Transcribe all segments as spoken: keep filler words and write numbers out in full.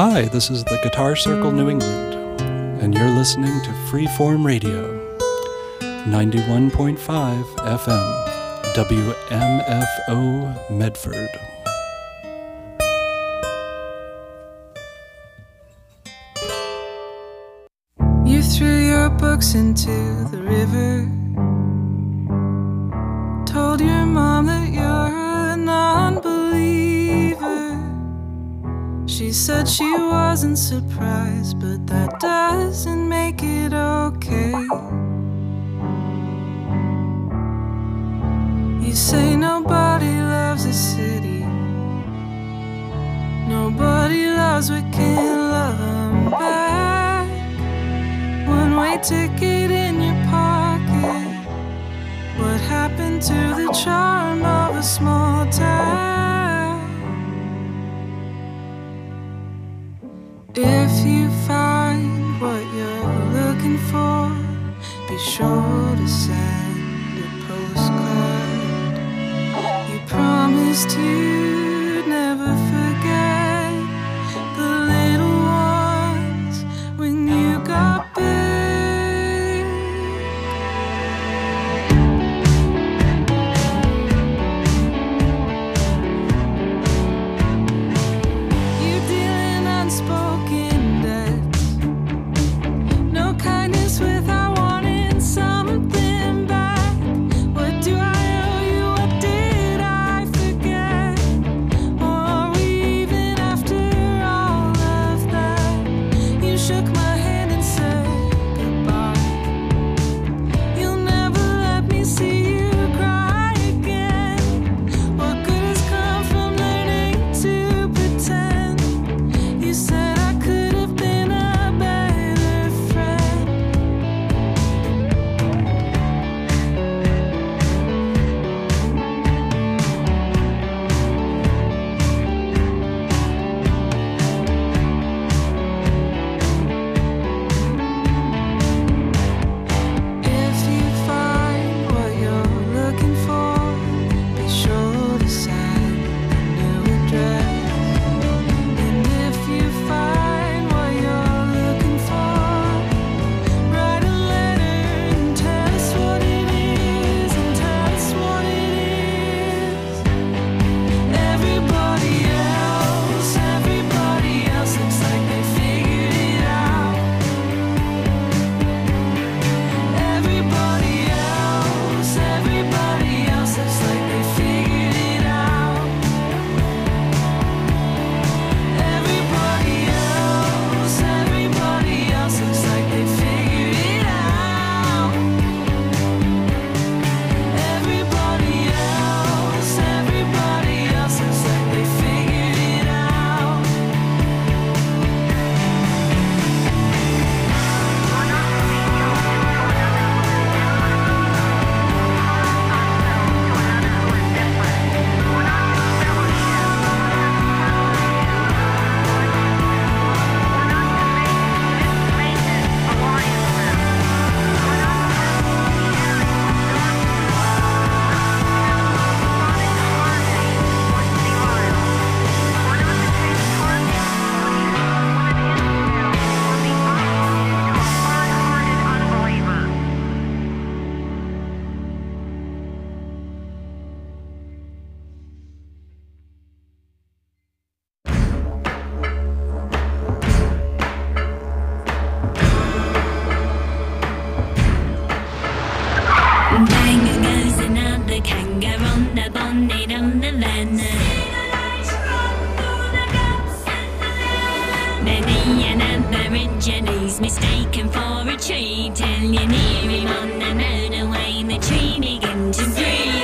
Hi, this is the Guitar Circle New England, and you're listening to Freeform Radio, ninety-one point five F M, W M F O Medford. You threw your books into the river, told your mom that you're a non-believer. She said she wasn't surprised, but that doesn't make it okay. You say nobody loves a city, nobody loves what can't love them back. One-way ticket in your pocket. What happened to the charm of a small town? If you find what you're looking for, be sure to send a postcard. You promised you'd never forget the little ones when you got big. You deal in unspoken debts, no kindness without wanting something back. What do I owe you? What did I forget? Or are we even after all of that? You shook my hand and said goodbye. You'll never let me see you cry again. What good has come from learning to pretend? You said I could have been a better friend. If you find what you're looking for, be sure to send a new address. And if you find what you're looking for, write a letter and tell us what it is, and tell us what it is. Everybody else, everybody else looks like they figured it out. Everybody else, everybody else looks like they figured it out. Everybody else, everybody else looks like they figured it out. Everybody else, everybody else looks like they figured it out. Bangers another kangaroo, bonnet on the van. Many an Aborigines mistaken for a tree, till you near him on the motorway, the tree begin to breathe.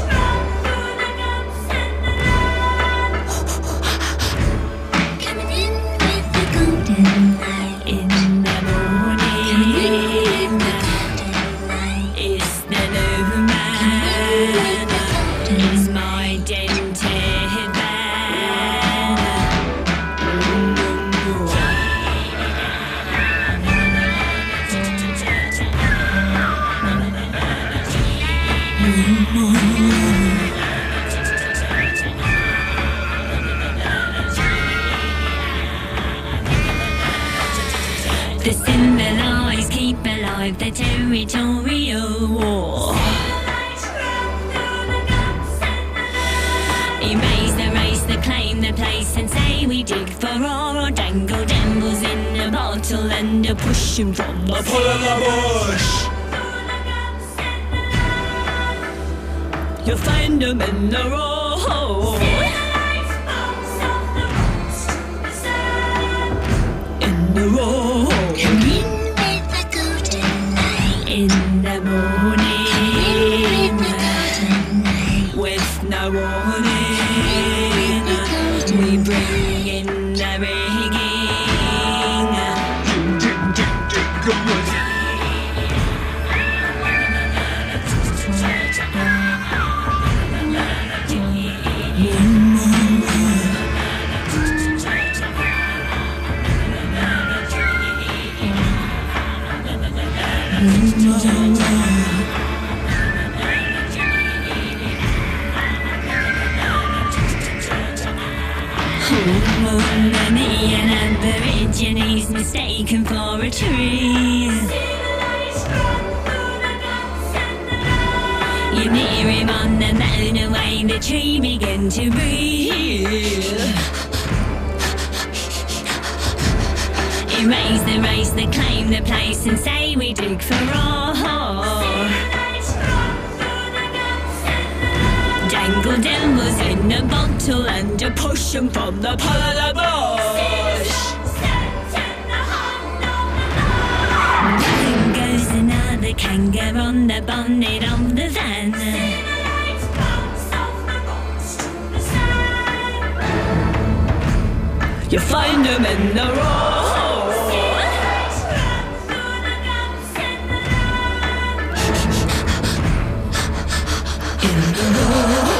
Coming in with the golden light in the morning. It's the new man. It's my dented van. survive the territorial war. Erase the race, the claim the place, and say we dig for ore, or dangle dambles in a bottle and a push 'em from the pull of the bush. You'll find 'em in the road. In the road. Come in with the golden light. In the morning. Come in with the golden light. With no warning. We bring in the rigging. Many an Aborigines mistaken for a tree. You near him on the moon away, the tree began to breathe. Erase the race, the claim the place, and say we dig for ore. Dangle devils in a bottle and a push 'em from the pull of the bush. Down goes another kangaroo on the bonnet of the van. You find 'em in the road. In the road.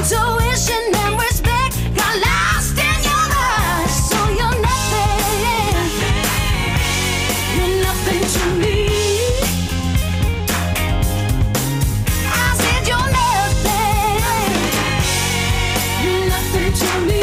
Tuition and respect got lost in your eyes. So you're nothing, you're nothing to me. I said you're nothing, you're nothing to me.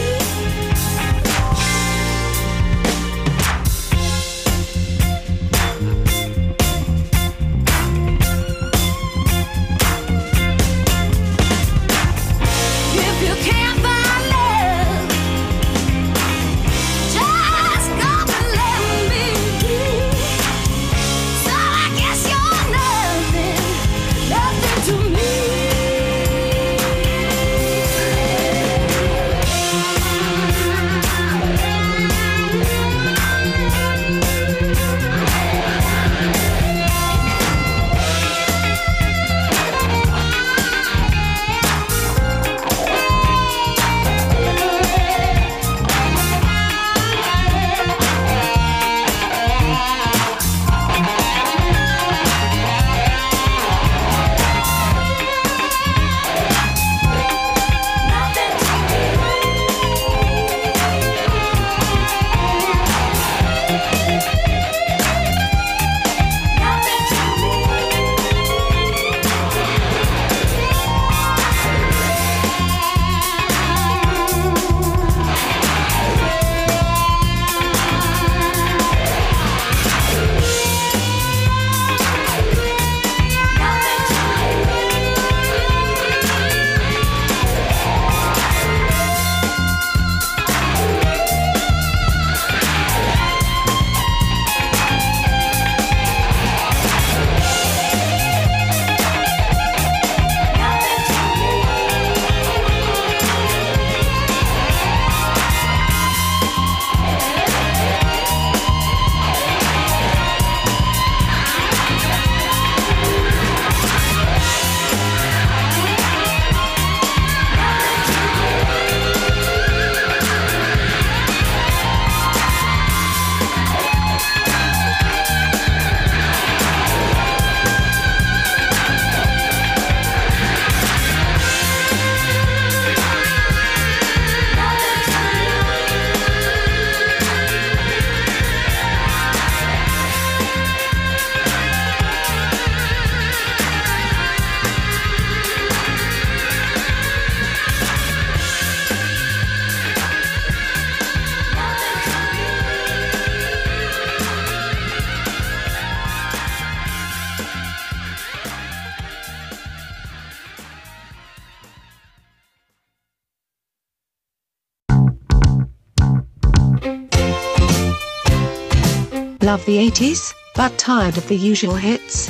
Love the eighties, but tired of the usual hits?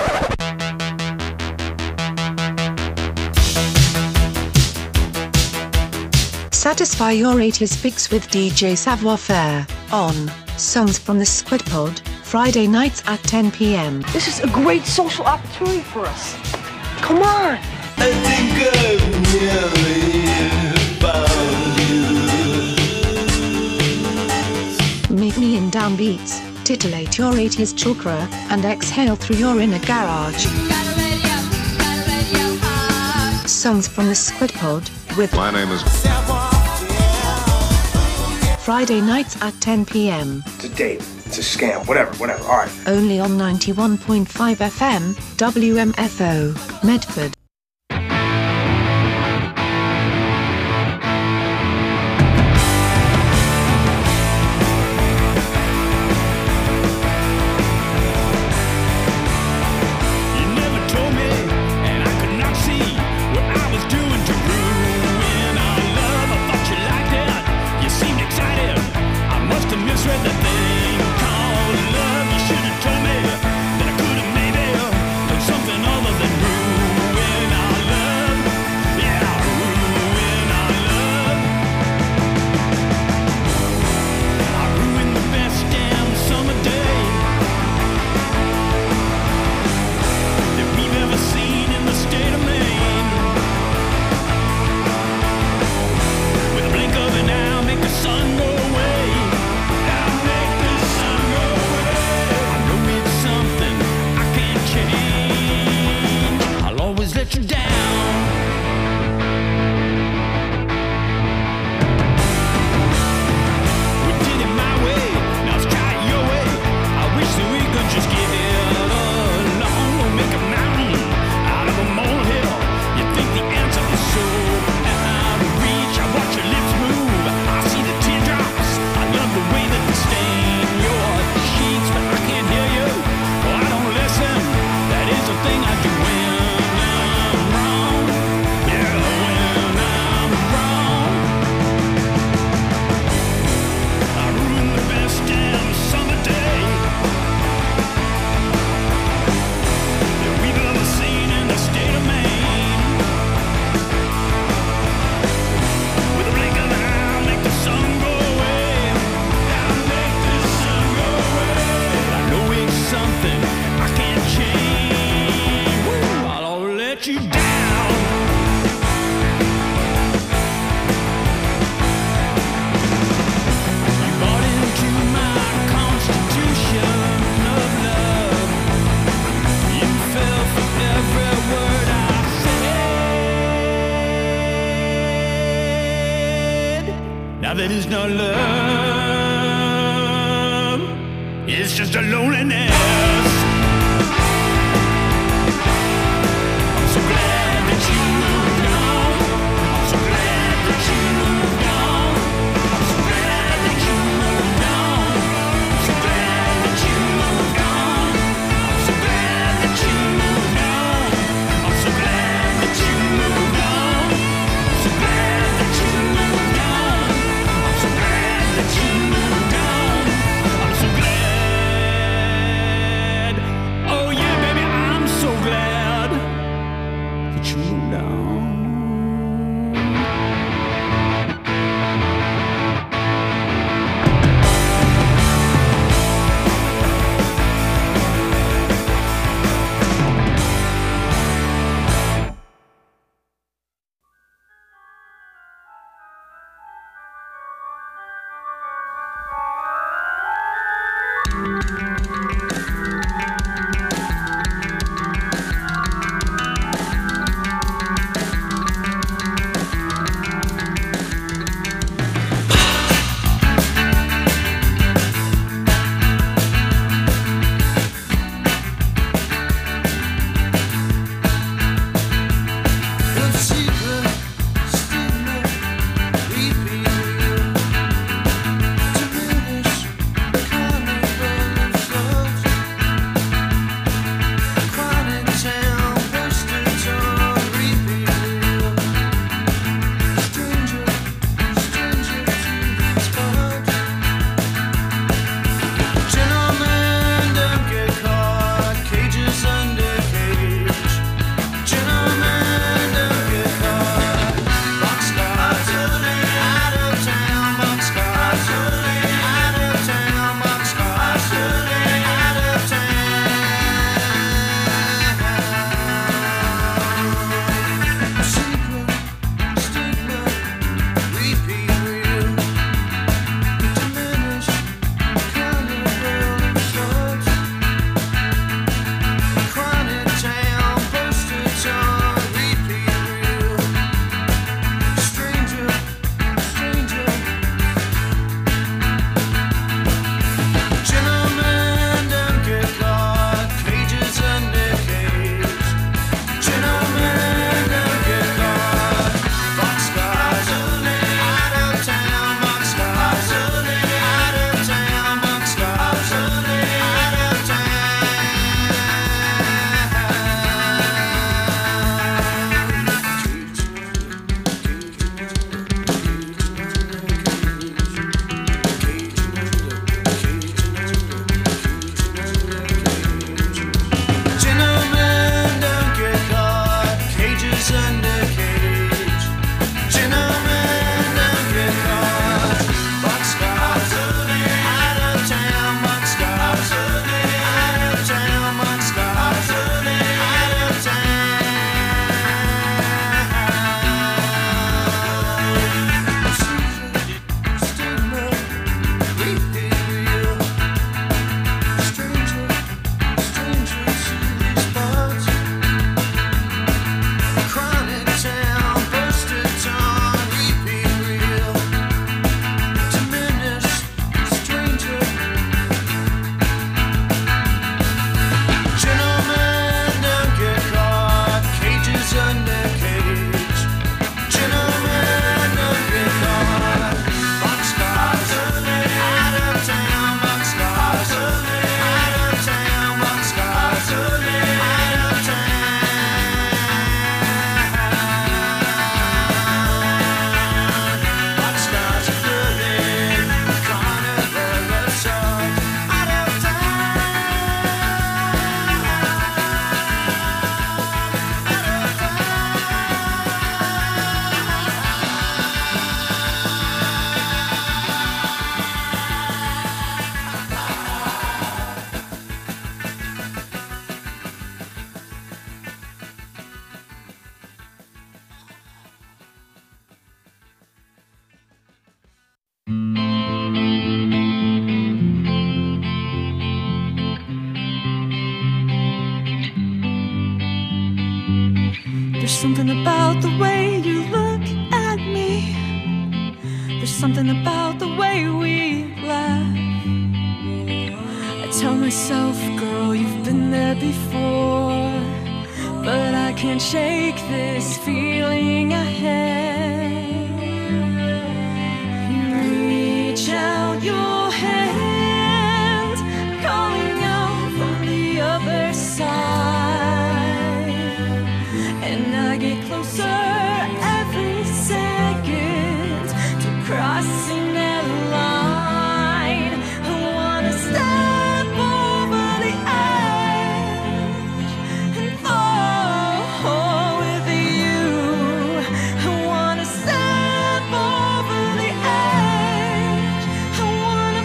Satisfy your eighties fix with D J Savoir Faire, on Songs from the Squid Pod, Friday nights at ten p m. This is a great social opportunity for us. Come on! I think I've nearly found you. Meet me in downbeats, titillate your eighties chakra, and exhale through your inner garage. Songs from the Squid Pod, with My name is Friday nights at ten p m. It's a date. It's a scam. Whatever, whatever. All right. Only on ninety-one point five F M, W M F O, Medford. Something other than ruin. that is not love. It's just a loneliness. I'm so glad that you moved on. I'm so glad that you moved on. I'm so glad that you moved on. I'm so glad that you moved on. I'm so glad that you moved on. I'm so glad that you moved on. I'm so glad that you moved on. I'm so glad that you moved on. I'm so glad. Oh yeah, baby, I'm so glad that you moved on. There's something about the way you look at me. There's something about the way we laugh. I tell myself, girl, you've been there before, but I can't shake this feeling I had. You reach out your hand, calling out from the other side, and I get closer every second to crossing that line. I wanna step over the edge and fall with you. I wanna step over the edge. I wanna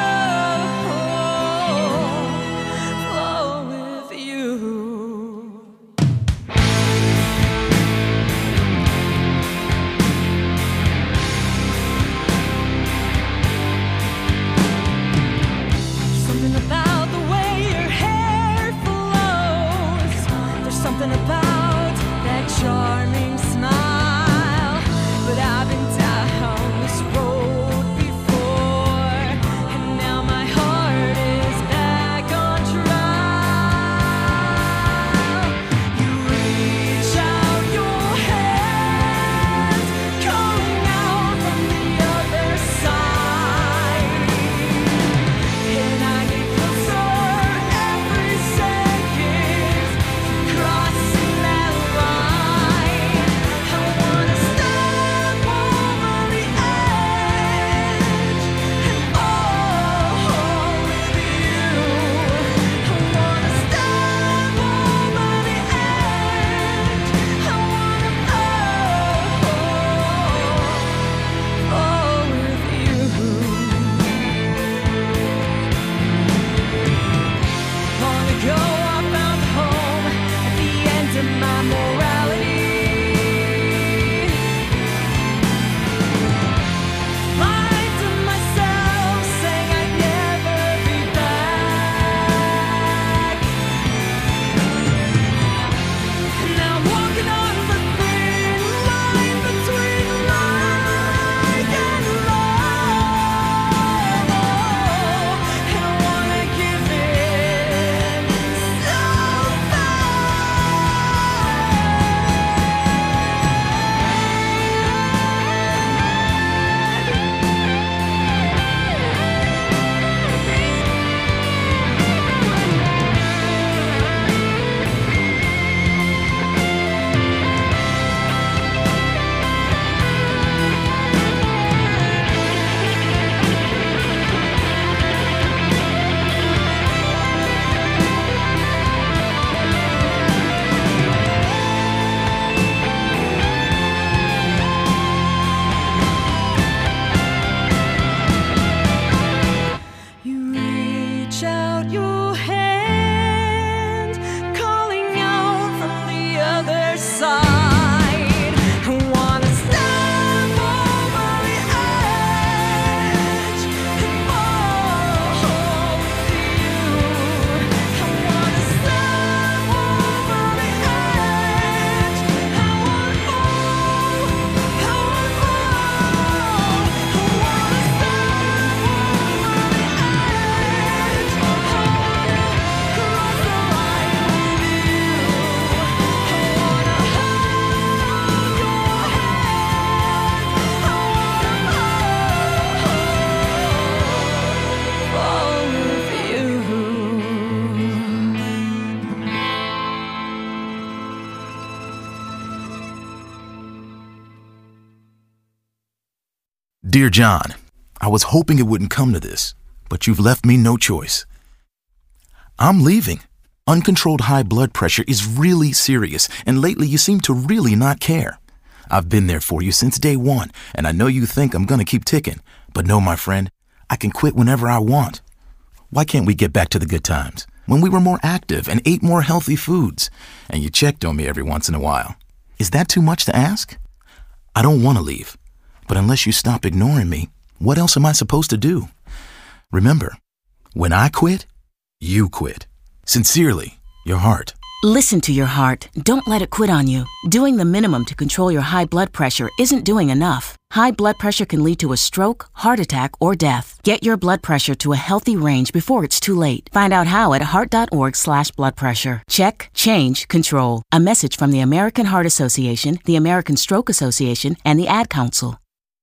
oh, flow with you. Something about the way your hair flows. There's something about that charming smile. But I've been down this road before, and now my heart is back on trial. You reach out your hand, calling out from the other side, and I get closer every second to crossing that line. I wanna step over the edge and fall with you. I wanna step over the edge. I wanna fall with you. Long ago I found home at the end of my morality. Lied to myself, saying I'd never be back. And now I'm walking on the thin line between like and love. And I wanna give in so you reach out your hand, calling out from the other side. I wanna step over the edge and fall with you. I wanna step over the edge. I wanna fall. I wanna fall. I wanna step over the edge. I wanna cross the line with you. I wanna hold your hand. I wanna fall with you. Dear John, I was hoping it wouldn't come to this, but you've left me no choice. I'm leaving. Uncontrolled high blood pressure is really serious, and lately you seem to really not care. I've been there for you since day one, and I know you think I'm gonna keep ticking, but no, my friend, I can quit whenever I want. Why can't we get back to the good times, when we were more active and ate more healthy foods, and you checked on me every once in a while? Is that too much to ask? I don't want to leave, but unless you stop ignoring me, what else am I supposed to do? Remember, when I quit, you quit. Sincerely, your heart. Listen to your heart. Don't let it quit on you. Doing the minimum to control your high blood pressure isn't doing enough. High blood pressure can lead to a stroke, heart attack, or death. Get your blood pressure to a healthy range before it's too late. Find out how at heart.org slash blood pressure. Check, change, control. A message from the American Heart Association, the American Stroke Association, and the Ad Council.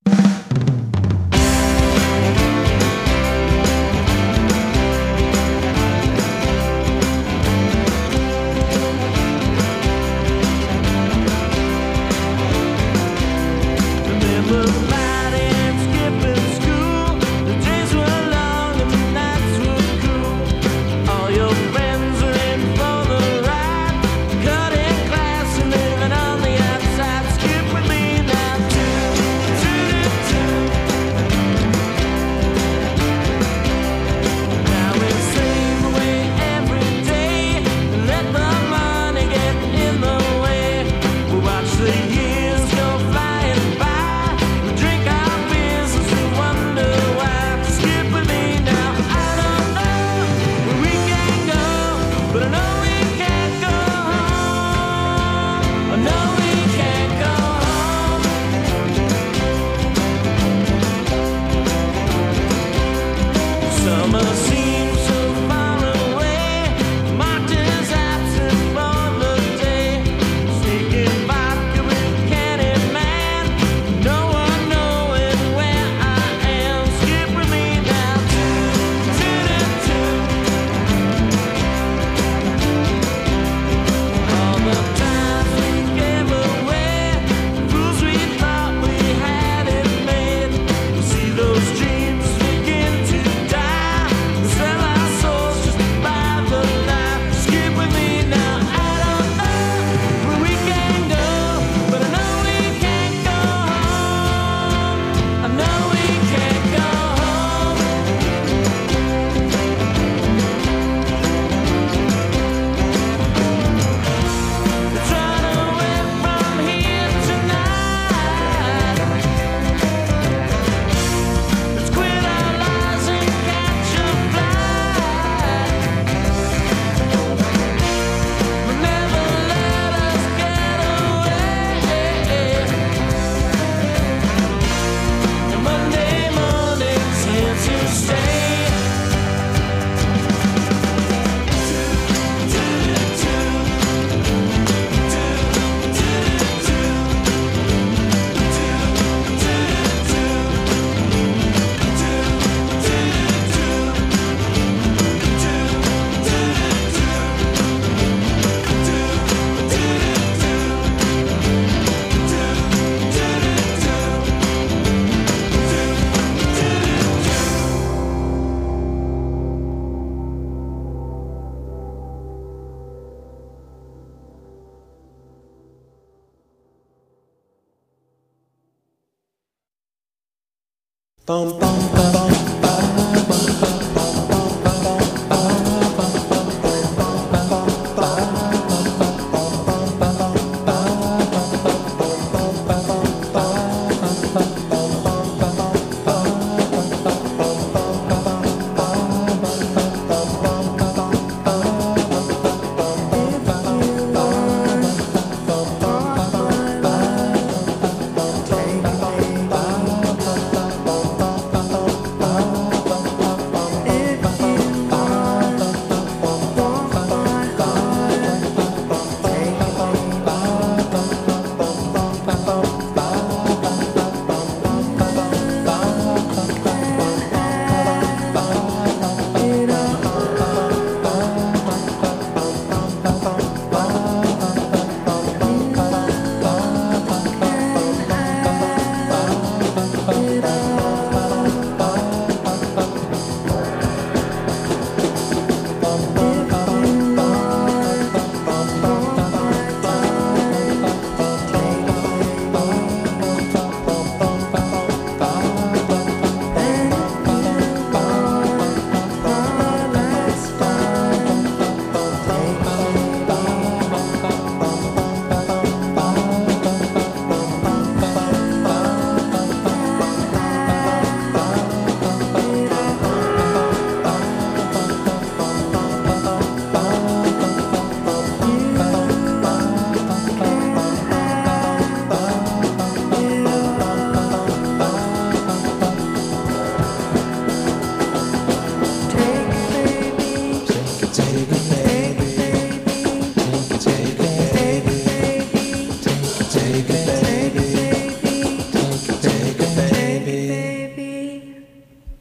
Bum, bum, bum, bum.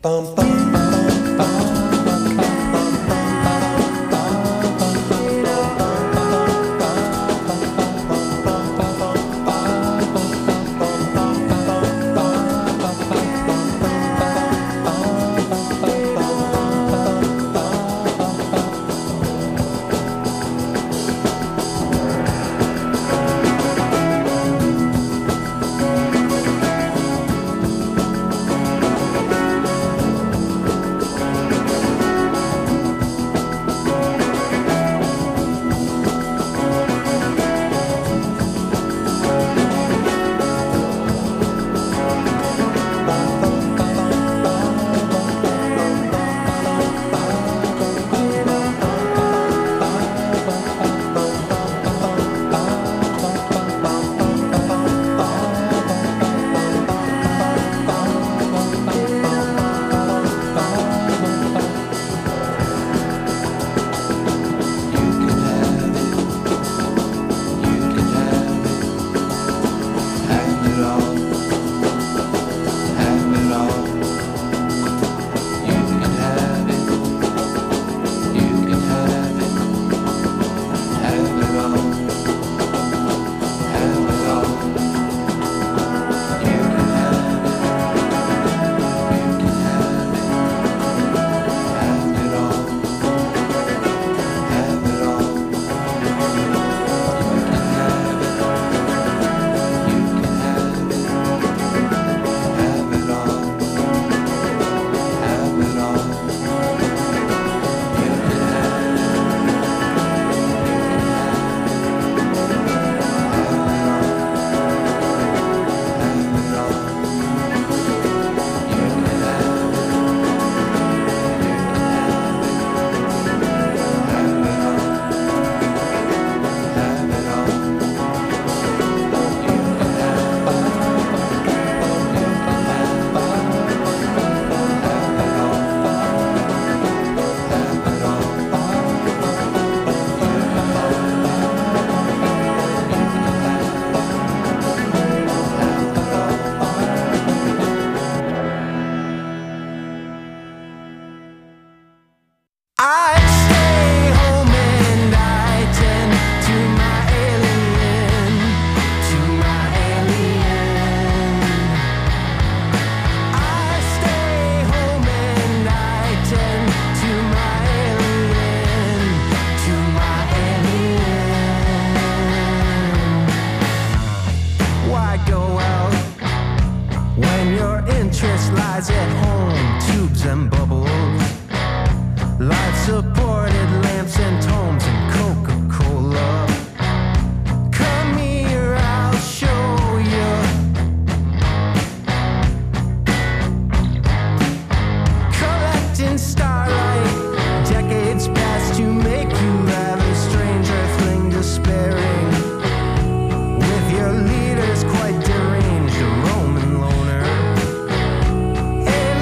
With your leaders quite deranged, a Roman loner.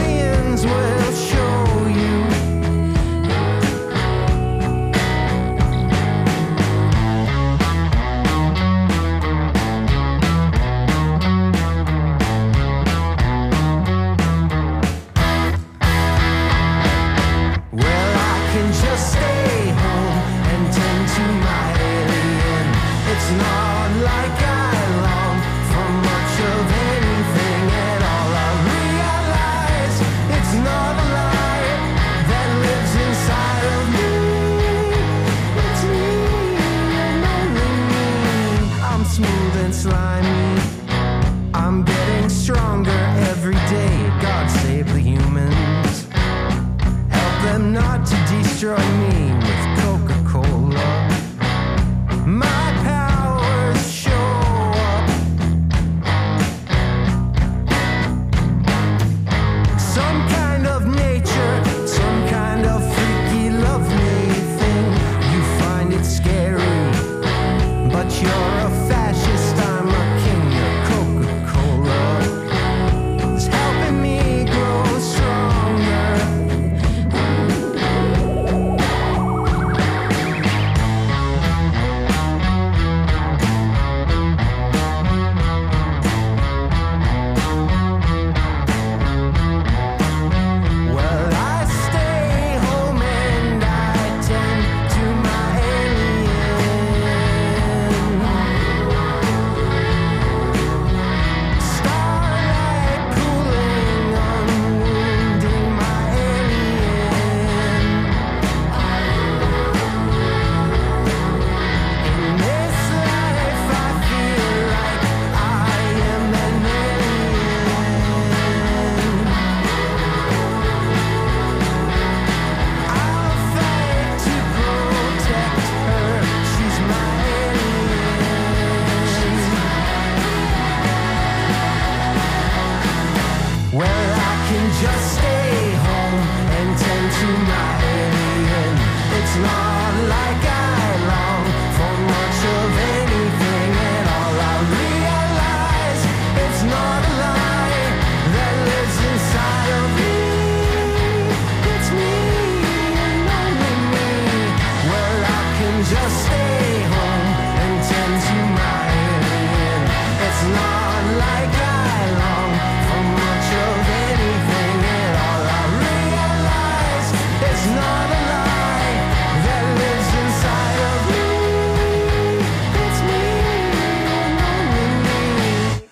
where I can just stay home and tend to my alien. It's not like I long for much of anything at all. I realize it's not a lie that lives inside of me. It's me and only me, where I can just stay home and tend to my alien. It's not like I long for much of anything at all. I realize it's not a lie that lives inside of me. It's me and only me.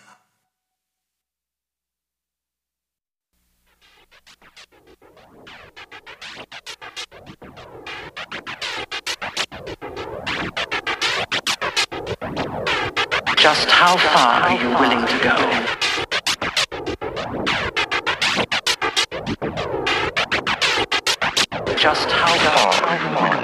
Just how far are you willing to go? Just how far?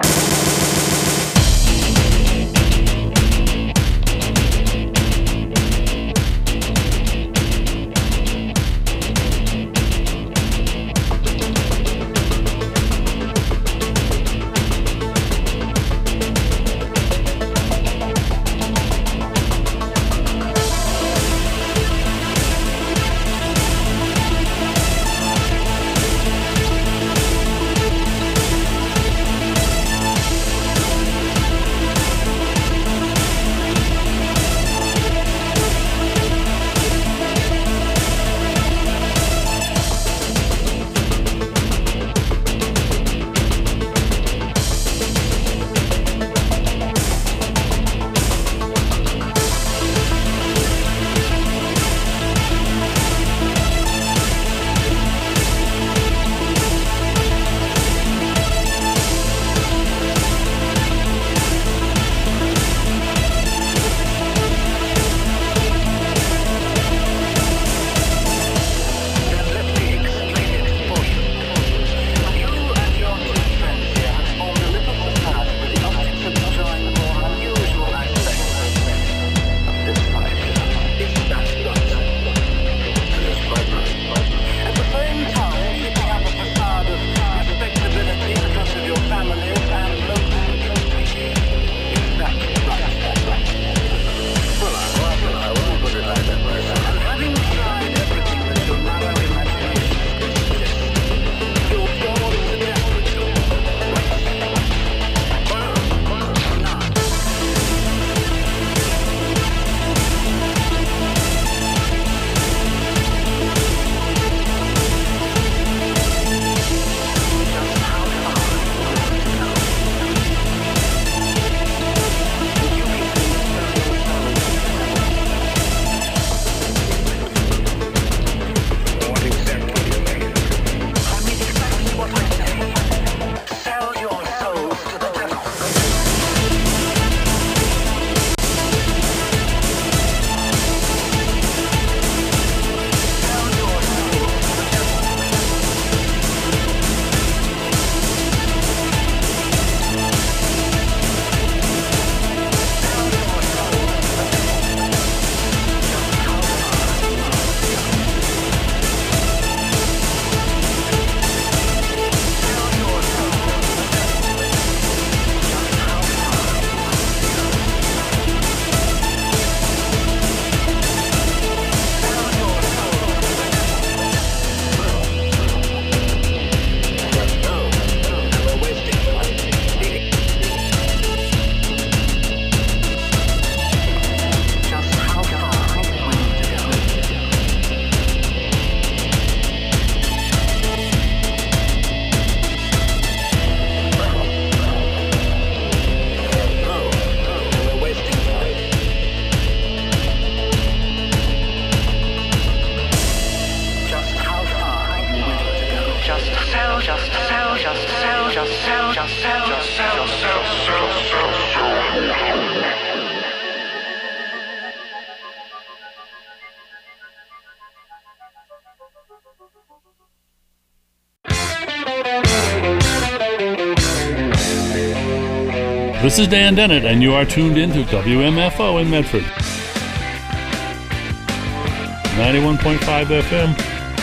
This is Dan Dennett, and you are tuned in to W M F O in Medford. ninety-one point five F M,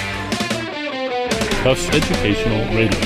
Tufts Educational Radio.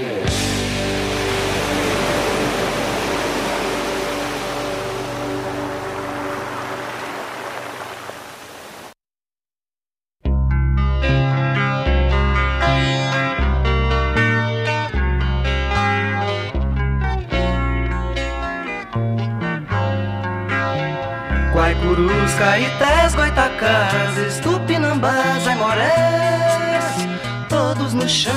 Guaicurus, Caetés, Goitacazes, Tupinambás, Aimorés, todos no chão.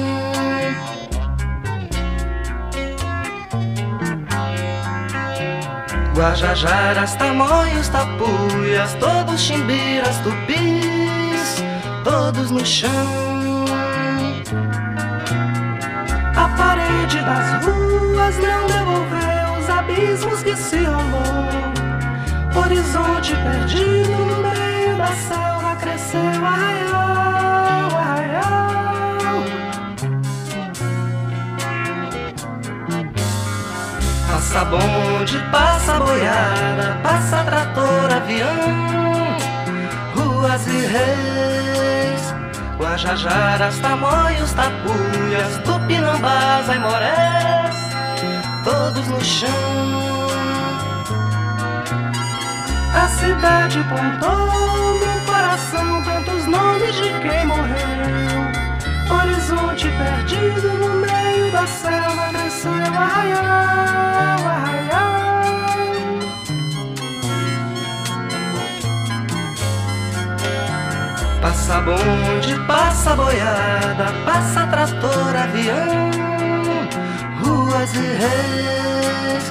Guajajaras, Tamoios, Tapuias, todos chimbiras, tupis, todos no chão. A parede das ruas não devolveu os abismos que se rolou. Horizonte perdido no meio da selva cresceu, arraial, arraial. Passa bonde, passa boiada, passa trator, avião, ruas e reis, Guajajaras, Tamoios, Tapuias, Tupinambás, Aimorés, todos no chão. A cidade plantou no coração tantos nomes de quem morreu. Horizonte perdido no meio da selva cresceu, arraial, arraial. Passa bonde, passa boiada, passa trator, avião, ruas e reis.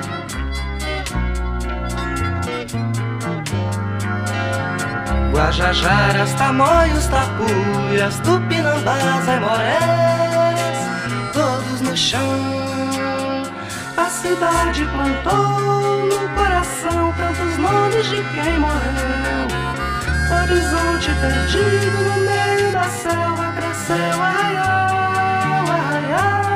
Guajajaras, Tamoios, Tapuias, Tupinambás, Aimorés, todos no chão. A cidade plantou no coração tantos nomes de quem morreu. Horizonte perdido no meio da selva cresceu, arraial, arraial.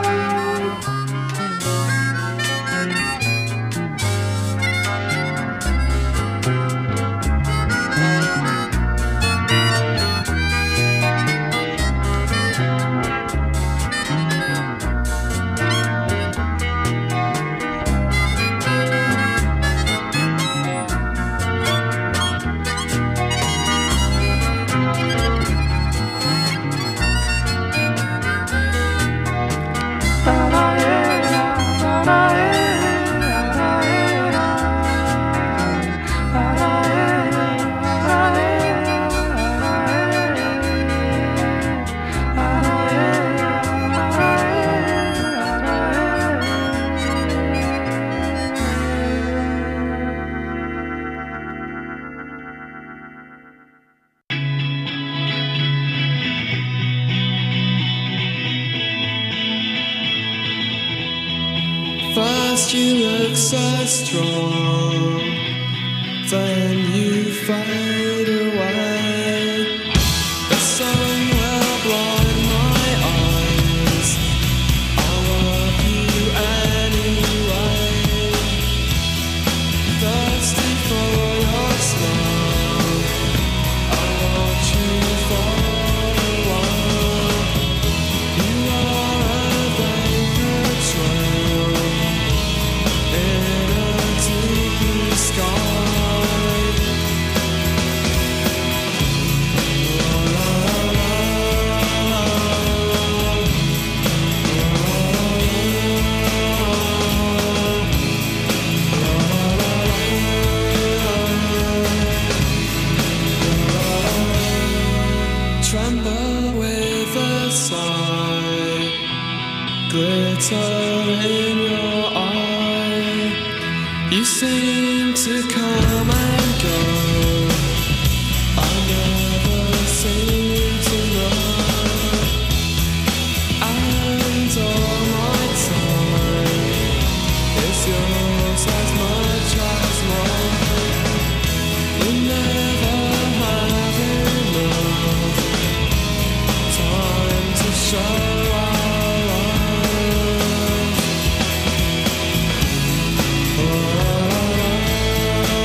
First you look so strong, then you fade away. The sun will blind my eyes, I love you anyway. Thirsty for your smile, I watch you fall away. You are a vapor trail in a deep blue sky. Tremble with a sigh, glitter in your eye. You seem to come and go, I never seem to know. And all my time is yours as much as mine. You never have enough time to show our love. Oh,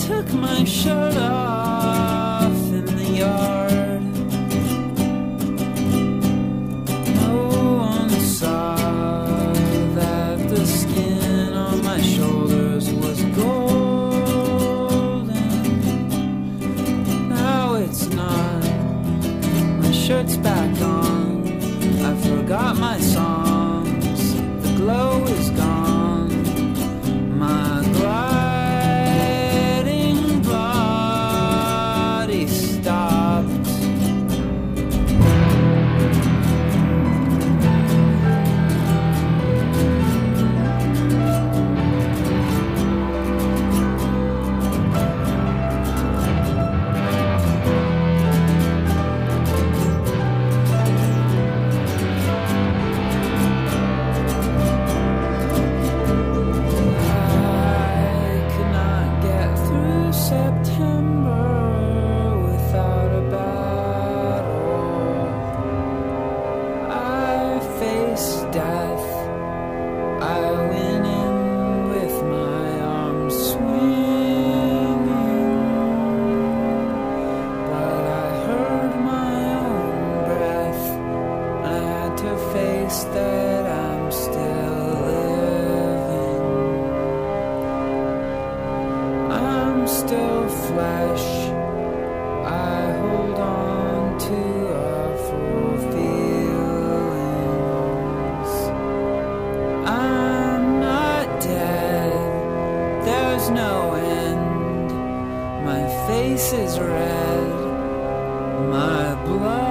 took my shirt off in the yard. No one saw that the skin on my shoulders was golden. Now it's not. My shirt's back on. I forgot my songs. The glow is gone. My gliding body stopped. That I'm still living. I'm still flesh. I hold on to awful feelings. I'm not dead. There's no end. My face is red. My blood.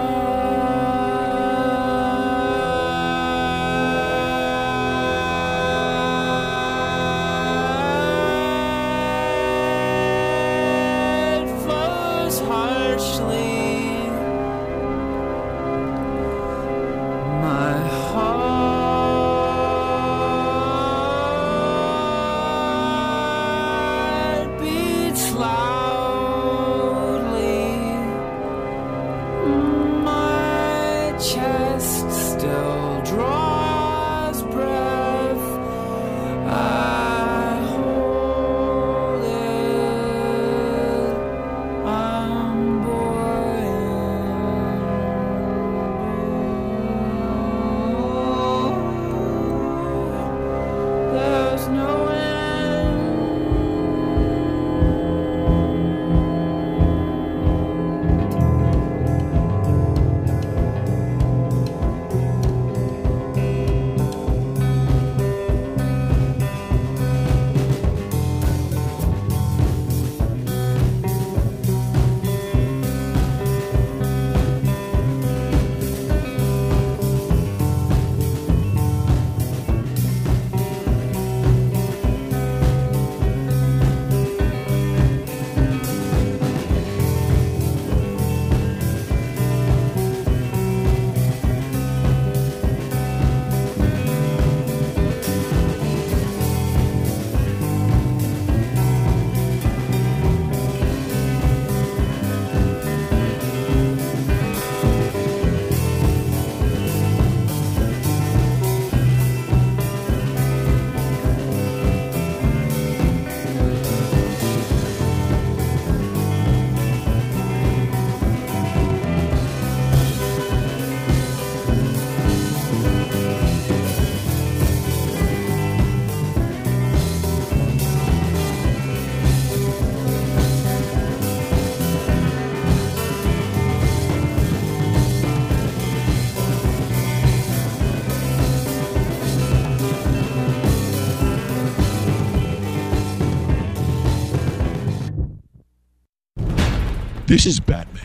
This is Batman.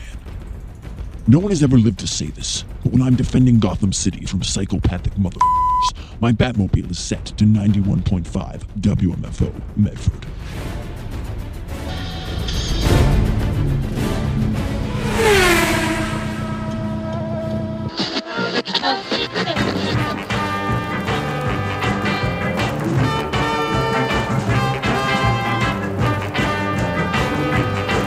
No one has ever lived to say this, but when I'm defending Gotham City from psychopathic motherfuckers, my Batmobile is set to ninety-one point five W M F O Medford.